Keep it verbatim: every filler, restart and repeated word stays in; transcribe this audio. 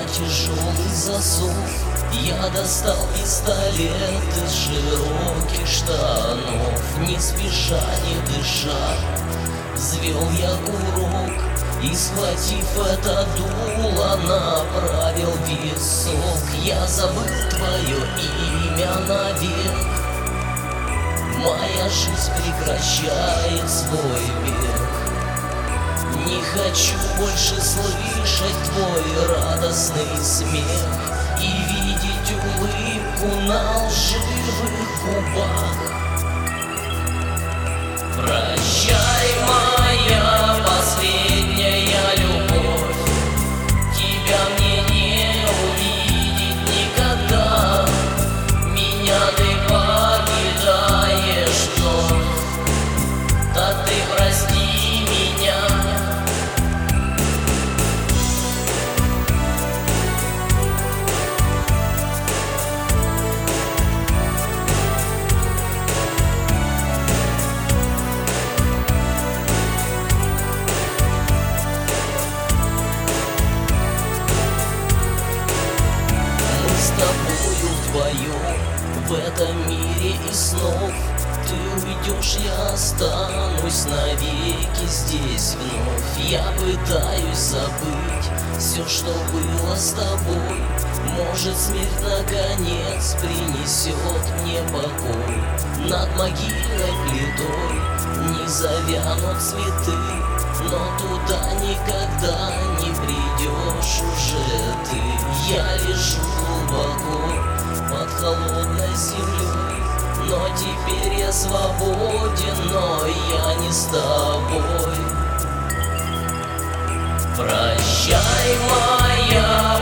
тяжелый засов. Я достал пистолет из широких штанов. Не спеша, не дыша, взвел я курок и, схватив это дуло, направил висок. Я забыл твое имя навек. Моя жизнь прекращает свой бег. Не хочу больше слышать твой радостный смех и видеть улыбку на лживых губах. Прощай, моя последняя любовь, тебя мне не увидеть никогда. Меня ты покидаешь вновь, так ты прости меня. В этом мире и снов ты уйдешь, я останусь навеки здесь вновь. Я пытаюсь забыть все, что было с тобой. Может, смерть наконец принесет мне покой. Над могильной плитой не завянут цветы, но туда никогда не придешь уже ты. Я лежу глубоко под холодной землей, но теперь я свободен, но я не с тобой. Прощай, моя